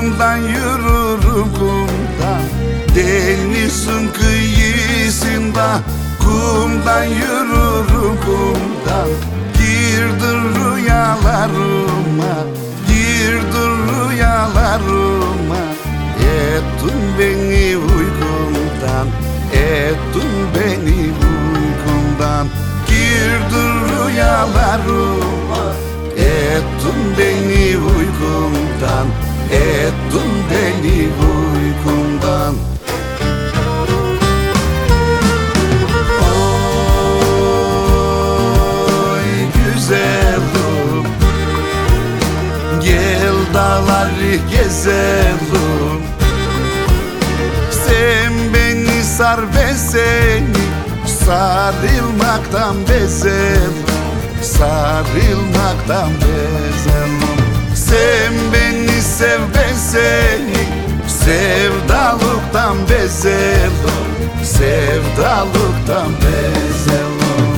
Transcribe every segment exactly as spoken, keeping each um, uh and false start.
kumdan yürürüm kumdan, denizin kıyısında. Kumdan yürürüm kumdan, girdin rüyalarıma, girdin rüyalarıma. Ettin beni uykumdan, ettin beni uykumdan. Girdin rüyalarıma, ettin beni uykumdan, ettin beni uykumdan. Oy güzelim, gel dağları gezelim. Sen beni sar ve seni sarılmaktan bezelim, sarılmaktan bezelim. Sen beni sev ve seni sevdalıktan bezelim, sevdalıktan bezelim.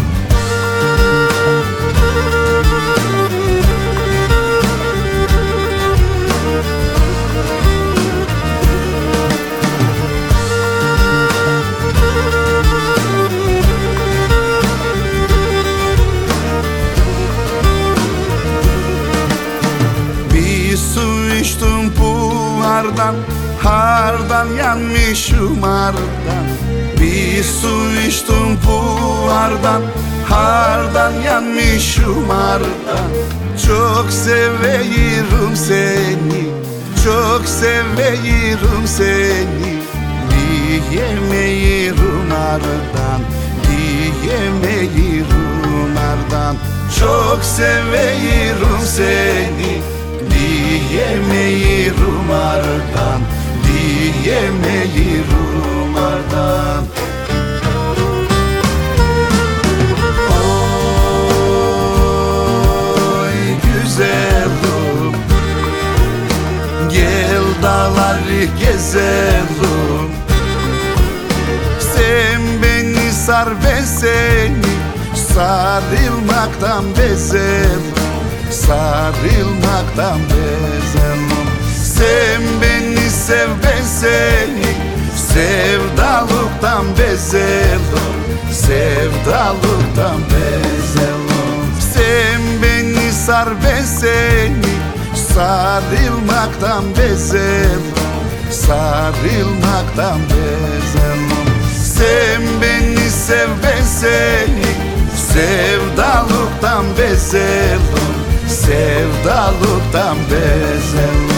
İçtim buhardan, hardan yanmışım hardan. Bir su içtim buhardan, hardan yanmışım hardan. Çok severim seni, çok severim seni. Diyemeyirim hardan, diyemeyirim hardan. Çok severim seni, diyemeyirim ardan, diyemeyirim ardan. Oy güzelim, gel dağları gezelim. Sen beni sar ve seni sarılmaktan bezelim, sarılmaktan bezelim. Sen beni sev ve seni sevdalıktan bezelim, sevdalıktan bezelim. Sen beni sar ve seni sarılmaktan bezelim, sarılmaktan bezelim. Sen beni sev ve seni sevdalıktan bezelim, sevdalıktan bezelim.